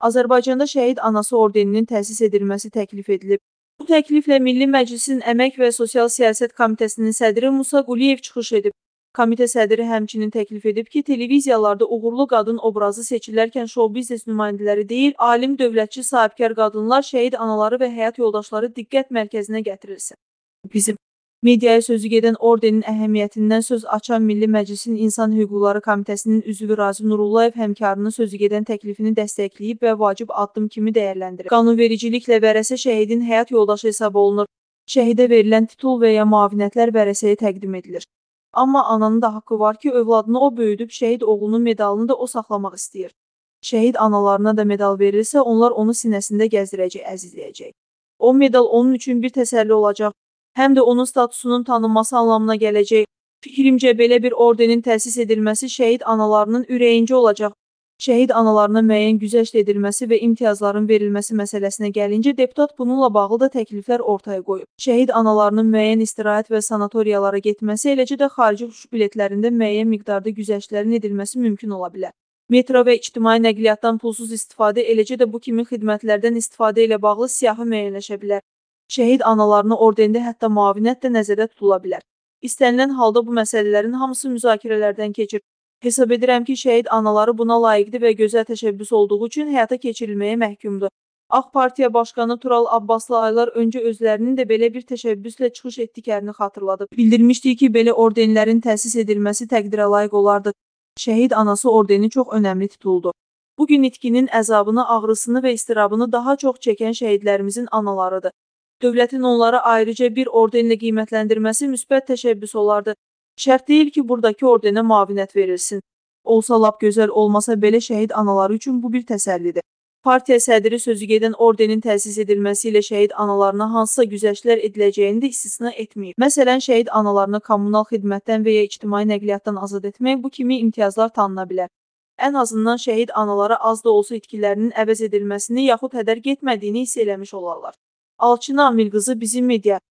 Azərbaycanda şəhid anası ordeninin təsis edilməsi təklif edilib. Bu təkliflə Milli Məclisin Əmək və Sosial Siyasət Komitəsinin sədri Musa Quliyev çıxış edib. Komitə sədri həmçinin təklif edib ki, televiziyalarda uğurlu qadın obrazı seçilərkən şou-biznes nümayəndələri deyil, alim, dövlətçi, sahibkar qadınlar, şəhid anaları və həyat yoldaşları diqqət mərkəzinə gətirilsin. Bizim mediaya sözü gedən ordenin əhəmiyyətindən söz açan Milli Məclisin İnsan Hüquqları Komitəsinin üzvü Razi Nurullayev həmkarının sözü gedən təklifini dəstəkləyib və vacib addım kimi dəyərləndirib. Qanunvericiliklə vərəsə şəhidin həyat yoldaşı hesab olunur. Şəhidə verilən titul və ya müavinətlər vərəsəyə təqdim edilir. Amma ananın da haqqı var ki, övladını o böyüdüb, şəhid oğlunun medalını da o saxlamaq istəyir. Şəhid analarına da medal verilsə, onlar onu sinəsində gəzdirəcək, əzizləyəcək. O medal onun üçün bir təsəlli olacaq. Həm də onun statusunun tanınması anlamına gələcək. Fikrimcə, belə bir ordenin təsis edilməsi şəhid analarının ürəyincə olacaq. Şəhid analarına müəyyən güzəşt edilməsi və imtiyazların verilməsi məsələsinə gəlincə, deputat bununla bağlı da təkliflər ortaya qoyub. Şəhid analarının müəyyən istirahət və sanatoriyalara getməsi, eləcə də xarici uçuş biletlərində müəyyən miqdarda güzəştlərin edilməsi mümkün ola bilər. Metro və ictimai nəqliyyatdan pulsuz istifadə, eləcə də bu kimi xidmətlərdən istifadə ilə bağlı siyahı müəyyənləşə bilər. Şəhid analarına ordendə hətta müavinət də nəzərdə tutula bilər. İstənilən halda bu məsələlərin hamısı müzakirələrdən keçir. Hesab edirəm ki, şəhid anaları buna layiqdir və gözəl təşəbbüs olduğu üçün həyata keçirilməyə məhkumdur. AK Partiya Başqanı Tural Abbaslı aylar öncə özlərinin də belə bir təşəbbüslə çıxış etdiklərini xatırladıb. Bildirmişdik ki, belə ordenlərin təsis edilməsi təqdirə layiq olardı. Şəhid anası ordeni çox önəmli tituldur. Bugün itkinin əzabını, ağrısını və istirabını daha çox çəkən şəhidlərimizin analarıdır. Dövlətin onlara ayrıca bir ordenlə qiymətləndirməsi müsbət təşəbbüs olardı. Şərt deyil ki, buradakı ordenə müavinət verilsin. Olsa lap gözəl, olmasa belə şəhid anaları üçün bu bir təsəllidir. Partiya sədri sözü gedən ordenin təsis edilməsi ilə şəhid analarına hansısa güzəştlər ediləcəyini də istisna etməyib. Məsələn, şəhid analarını kommunal xidmətdən və ya ictimai nəqliyyatdan azad etmək, bu kimi imtiyazlar tanına bilər. Ən azından şəhid analara az da olsa itkilərinin əvəz edilməsini yaxud hədər getmədiyini hiss eləmiş olarlar. Alçına Amilqızı, Bizim Media.